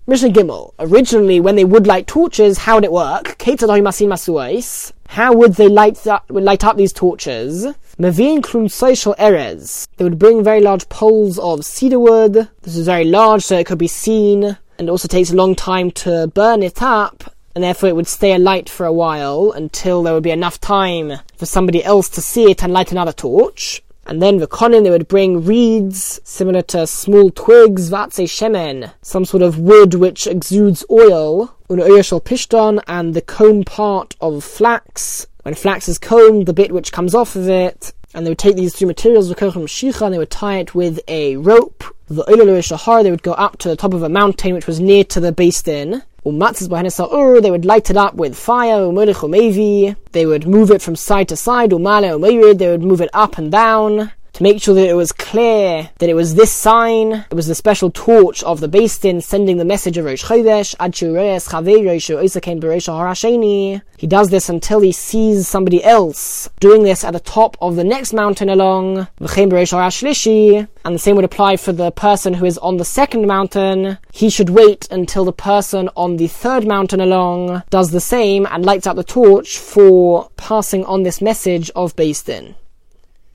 Mishnah Gimel. Originally, when they would light torches, how would it work? How would they light up these torches? Mevi'in klumsai shel erez. They would bring very large poles of cedar wood. This is very large, so it could be seen, and it also takes a long time to burn it up, and therefore it would stay alight for a while until there would be enough time for somebody else to see it and light another torch. And then v'konim, they would bring reeds, similar to small twigs, v'atzei shemen, some sort of wood which exudes oil, u'no'oyer shel pishton, and the comb part of flax. When flax is combed, the bit which comes off of it, and they would take these three materials, and they would tie it with a rope. They would go up to the top of a mountain which was near to the Beis Din. They would light it up with fire. They would move it from side to side. They would move it up and down to make sure that it was clear that it was this sign. It was the special torch of the Beis Din sending the message of Rosh Chodesh. He does this until he sees somebody else doing this at the top of the next mountain along. And the same would apply for the person who is on the second mountain. He should wait until the person on the third mountain along does the same and lights up the torch for passing on this message of Beis Din.